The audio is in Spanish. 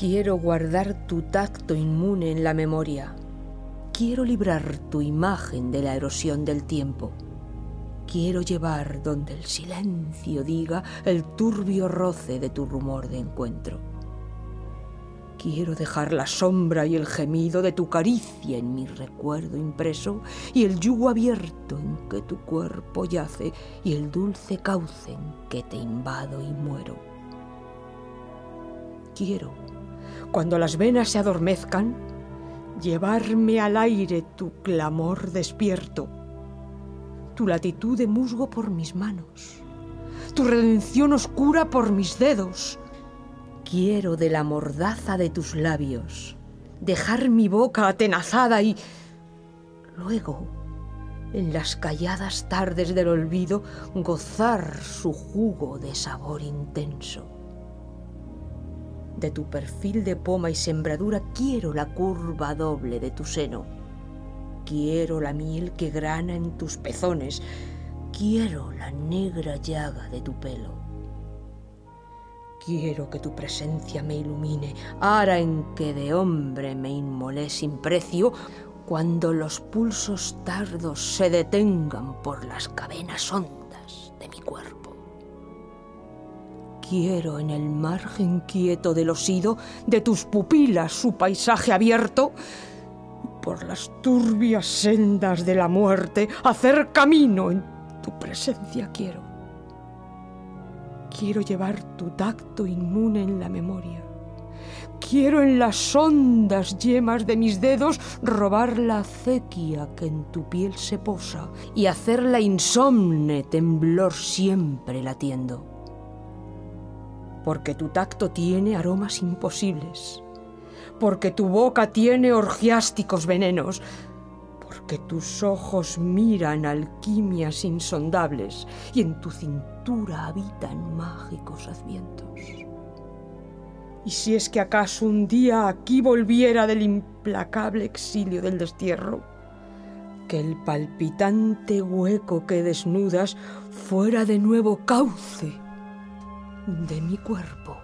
Quiero guardar tu tacto inmune en la memoria. Quiero librar tu imagen de la erosión del tiempo. Quiero llevar donde el silencio diga el turbio roce de tu rumor de encuentro. Quiero dejar la sombra y el gemido de tu caricia en mi recuerdo impreso y el yugo abierto en que tu cuerpo yace y el dulce cauce en que te invado y muero. Quiero, cuando las venas se adormezcan, llevarme al aire tu clamor despierto, tu latitud de musgo por mis manos, tu redención oscura por mis dedos. Quiero de la mordaza de tus labios dejar mi boca atenazada y luego, en las calladas tardes del olvido, gozar su jugo de sabor intenso. De tu perfil de poma y sembradura quiero la curva doble de tu seno. Quiero la miel que grana en tus pezones. Quiero la negra llaga de tu pelo. Quiero que tu presencia me ilumine, ara en que de hombre me inmolé sin precio, cuando los pulsos tardos se detengan por las cavernas hondas de mi cuerpo. Quiero en el margen quieto del osido de tus pupilas su paisaje abierto, y por las turbias sendas de la muerte hacer camino en tu presencia quiero. Quiero llevar tu tacto inmune en la memoria. Quiero en las hondas yemas de mis dedos robar la acequia que en tu piel se posa y hacerla insomne temblor siempre latiendo. Porque tu tacto tiene aromas imposibles, porque tu boca tiene orgiásticos venenos, porque tus ojos miran alquimias insondables y en tu cintura habitan mágicos advientos. Y si es que acaso un día aquí volviera del implacable exilio del destierro, que el palpitante hueco que desnudas fuera de nuevo cauce de mi cuerpo.